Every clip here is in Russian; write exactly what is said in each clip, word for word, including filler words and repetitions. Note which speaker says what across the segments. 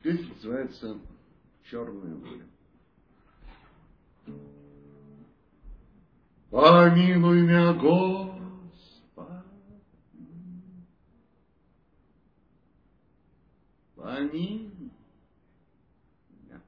Speaker 1: Песня называется «Черное море». Помилуй меня, Господи, помилуй меня.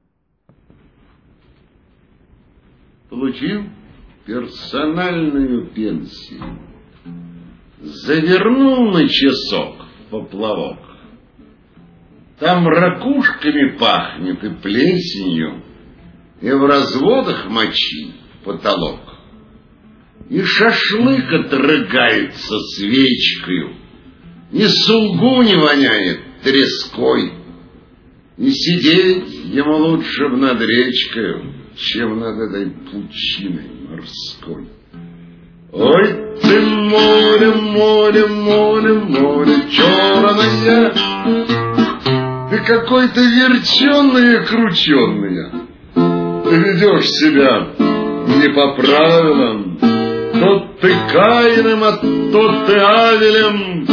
Speaker 1: Получил персональную пенсию, завернул на часок в поплавок. Там ракушками пахнет и плесенью, и в разводах мочи потолок. И шашлык отрыгается свечкою, и сулгунь воняет треской. И сидеть ему лучше б над речкою, чем над этой пучиной морской. Ой ты море, море, море, море черное, ты какой-то верченый и крученый. Ты ведешь себя не по правилам, то ты Каином, а то ты Авелем.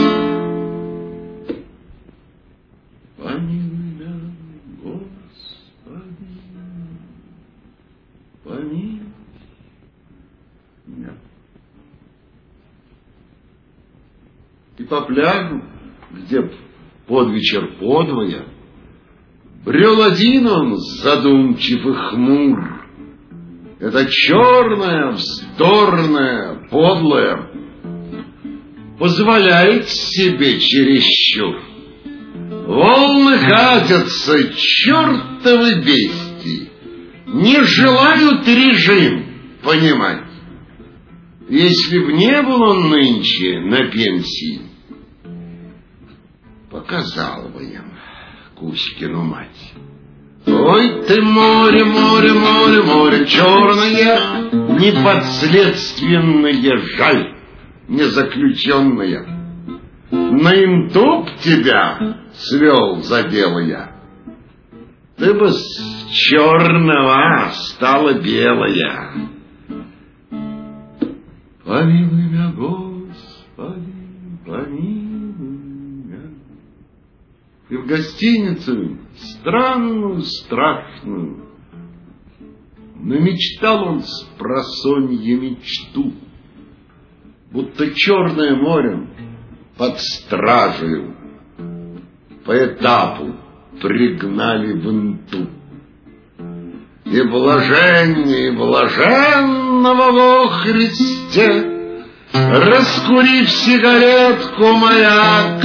Speaker 1: Помилуй меня, Господи, помилуй меня. И по пляжу, где б под вечер подвое, брел один он задумчив и хмур. Это черное, вздорное, подлое позволяет себе чересчур. Волны катятся, чертовы бестии, не желают режим понимать. Если б не был он нынче на пенсии, показал бы им Кузькину мать. Ой ты море, море, море, море черное, неподследственное, жаль, незаключенное. На интуп тебя свел за дело я. Ты бы с черного стала белая. Помилуй меня, Господи, помилуй меня. И в гостиницу странную, страшную намечтал он с просонья мечту, будто Черное море под стражею по этапу пригнали в инту. И блаженнее, и блаженного во Христе, раскурив сигаретку маяк,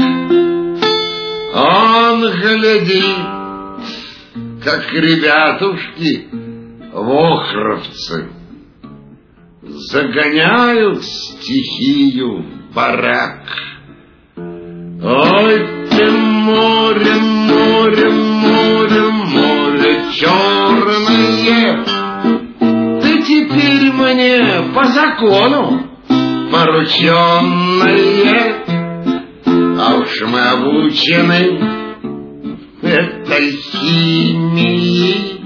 Speaker 1: он глядит, как ребятушки вохровцы загоняют стихию в барак. Ой ты море, море, море, море черное, ты теперь мне по закону порученное, а уж мы обучены этой химии,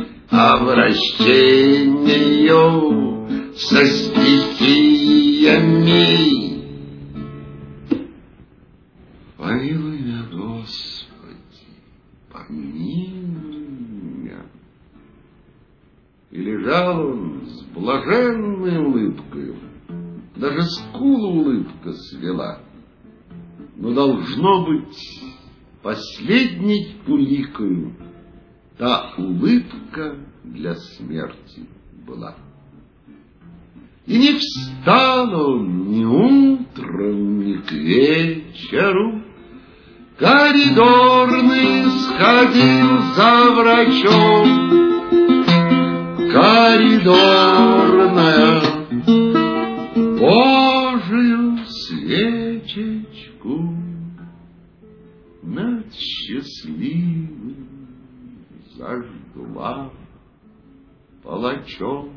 Speaker 1: обращению со стихиями. Помилуй меня, Господи, помилуй меня. И лежал он с блаженной улыбкой, даже скулу улыбка свела, но должно быть последней уликою та улыбка для смерти была. И не встал он ни утром, ни к вечеру, коридорный сходил за врачом. Коридорная, Божию свечечку над счастливым зажгла палачом.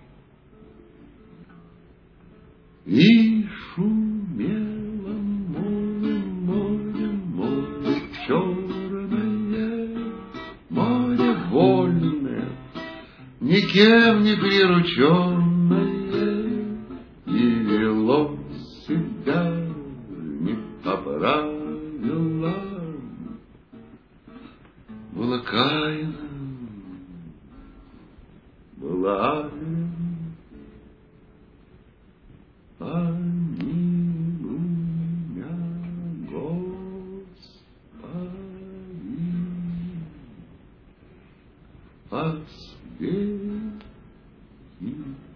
Speaker 1: И шумело море, море, море черное, море вольное, никем не прирученное, и вело себя не по правилам. Авела Каина была помилуй Господи, последний